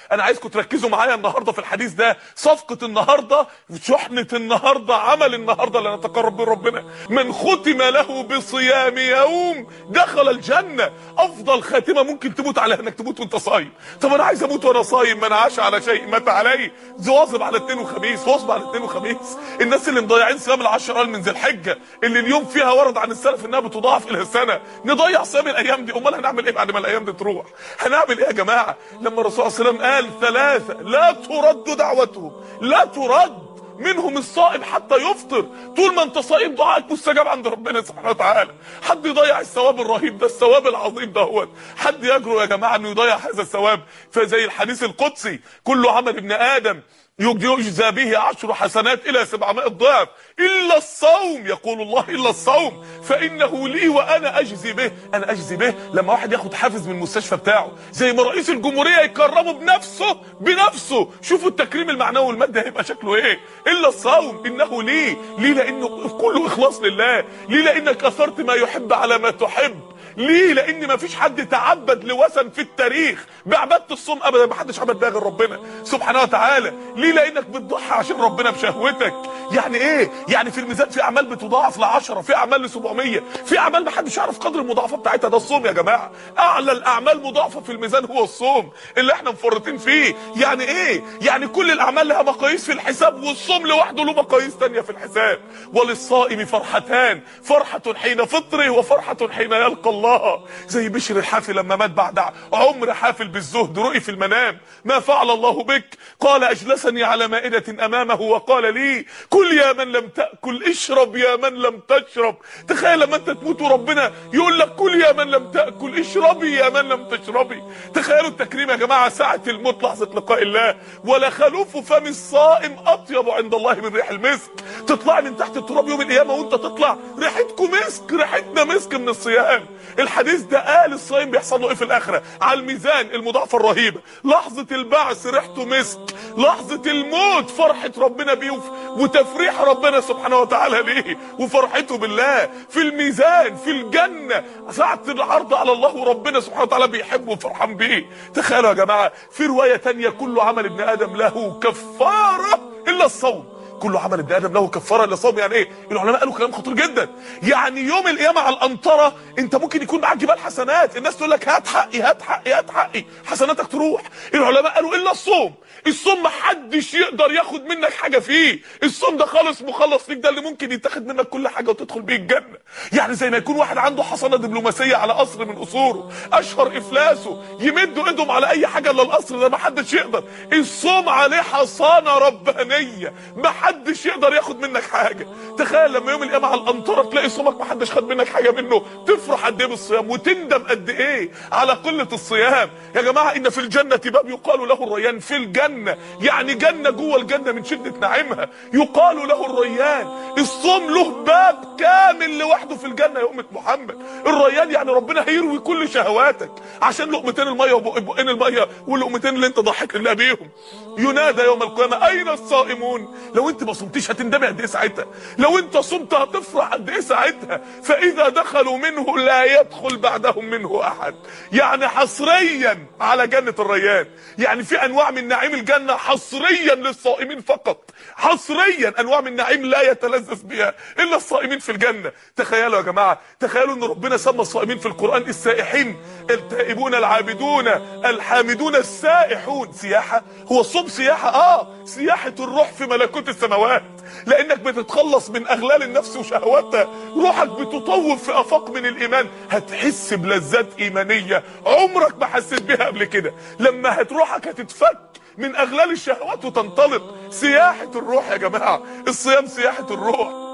انا عايزكم تركزوا معايا النهارده في الحديث ده. صفقه النهارده، شحنه النهارده، عمل النهارده اللي نتقرب به ربنا. من ختم له بصيام يوم دخل الجنه. افضل خاتمه ممكن تموت عليها انك تموت وانت صايم. طب انا عايز اموت وانا صايم، من عاش على شيء مات عليه. واظب على اثنين وخميس، واظب على اثنين وخميس. الناس اللي مضيعين صيام العشر من ذي الحجه اللي اليوم فيها ورد عن السلف انها بتضاعف الى سنه، نضيع صيام الايام دي؟ امال هنعمل ايه بعد ما الايام دي تروح؟ هنعمل ايه يا جماعه؟ لما الرسول صلى الله عليه وسلم قال ثلاثه لا ترد دعوتهم، لا ترد، منهم الصائم حتى يفطر. طول ما انت صائم دعائك مستجاب عند ربنا سبحانه وتعالى. حد يضيع الثواب الرهيب ده، الثواب العظيم ده، هو حد يجرؤ يا جماعه انه يضيع هذا الثواب؟ فزي الحديث القدسي: كل عمل ابن ادم يجزى به 10 حسنات الى 700 ضعف الا الصوم. يقول الله: الا الصوم فانه لي وانا اجزي به. انا اجزي به لما واحد ياخد حافز من المستشفى بتاعه، زي ما رئيس الجمهوريه يكرمه بنفسه. شوفوا التكريم المعنوي والمادي هيبقى شكله ايه. الا الصوم انه لي لانه كله اخلاص لله، ليه لانك اثرت ما يحب على ما تحب، ليه لان ما فيش حد تعبد لوثن في التاريخ بعباده الصوم ابدا، ما حدش عبد بها غير ربنا سبحانه وتعالى، ليه لانك بتضحي عشان ربنا بشهوتك. يعني ايه؟ يعني في الميزان في اعمال بتضاعف ل10، في اعمال ل700، في اعمال ما حدش يعرف قدر المضاعفه بتاعتها. ده الصوم يا جماعه، اعلى الاعمال مضاعفه في الميزان هو الصوم اللي احنا مفرطين فيه. يعني ايه؟ يعني كل الاعمال لها مقاييس في الحساب، والصوم لوحده له مقاييس ثانيه في الحساب. وللصائم فرحتان: فرحه حين فطره وفرحه حين يلقى الله. زي بشر الحافي لما مات بعد عمر حافل بالزهد، رؤي في المنام: ما فعل الله بك؟ قال: اجلسني على مائدة امامه وقال لي: كل يا من لم تأكل، اشرب يا من لم تشرب. تخيل لما انت تموت وربنا يقول لك: كل يا من لم تأكل، اشربي يا من لم تشربي. تخيلوا التكريم يا جماعة، ساعة الموت، لحظة لقاء الله. ولا خلوف فم الصائم اطيب عند الله من ريح المسك. تطلع من تحت التراب يوم القيامة وانت تطلع ريحتكم مسك، ريحتنا مسك من الصيام. الحديث ده قال الصائم بيحصل له ايه في الاخره؟ على الميزان المضاعفه الرهيبه. لحظه البعث ريحته مسك، لحظه الموت فرحه ربنا بيه وتفريح ربنا سبحانه وتعالى ليه وفرحته بالله. في الميزان في الجنه ساعه العرض على الله وربنا سبحانه وتعالى بيحبه وفرحان بيه. تخيلوا يا جماعه في روايه تانية: كل عمل ابن ادم له كفاره الا الصوم. كل عمل ابن ادم له كفاره الا الصوم. يعني ايه؟ العلماء قالوا كلام خطير جدا. يعني يوم القيامه على القنطره انت ممكن يكون معاك جبال حسنات، الناس تقول لك: هات حقي هات حقي هات حقي، حسناتك تروح. العلماء قالوا: الا الصوم. الصوم محدش يقدر ياخد منك حاجه فيه. الصوم ده خالص مخلص ليك، ده اللي ممكن يتاخد منك كل حاجه وتدخل بيه الجنه. يعني زي ما يكون واحد عنده حصانه دبلوماسيه على قصر من قصوره، اشهر افلاسه، يمدوا ايدهم على اي حاجه الا القصر ده، محدش يقدر. الصوم عليه حصانه ربانيه، محدش يقدر ياخد منك حاجه. تخيل لما يوم القيامه على القنطره تلاقي صومك محدش خد منك حاجه منه، تفرح قد ايه بالصيام وتندم قد ايه على قله الصيام. يا جماعه ان في الجنه باب يقال له الريان. في الجنه يعني جنه جوه الجنه من شده نعيمها، يقال له الريان. الصوم له باب كامل لوحده في الجنه يا امه محمد. الريان يعني ربنا هيروي كل شهواتك عشان لقمتين الميه وبقين الميه واللقمتين اللي انت ضحيت لله بيهم. ينادى يوم القيامه: اين الصائمون؟ لو انت ما صمتيش هتندمي قد ايه ساعتها، لو انت صمت هتفرح قد ايه ساعتها. فاذا دخلوا منه لا يدخل بعدهم منه احد. يعني حصريا على جنه الريان، يعني في انواع من نعيم الجنه حصريا للصائمين فقط، حصريا انواع من نعيم لا يتلذذ بها الا الصائمين في الجنه. تخيلوا يا جماعه، تخيلوا ان ربنا سمى الصائمين في القران السائحين، التائبون العابدون الحامدون السائحون. سياحه؟ هو الصوم سياحه؟ سياحه الروح في ملكوت السماوات، لانك بتتخلص من اغلال النفس وشهواتها، روحك بتطوف في افاق من الايمان، هتحس بلذات ايمانيه عمرك ما حسيت بها قبل كده. لما روحك هتتفك من اغلال الشهوات وتنطلق. سياحه الروح يا جماعه، الصيام سياحه الروح.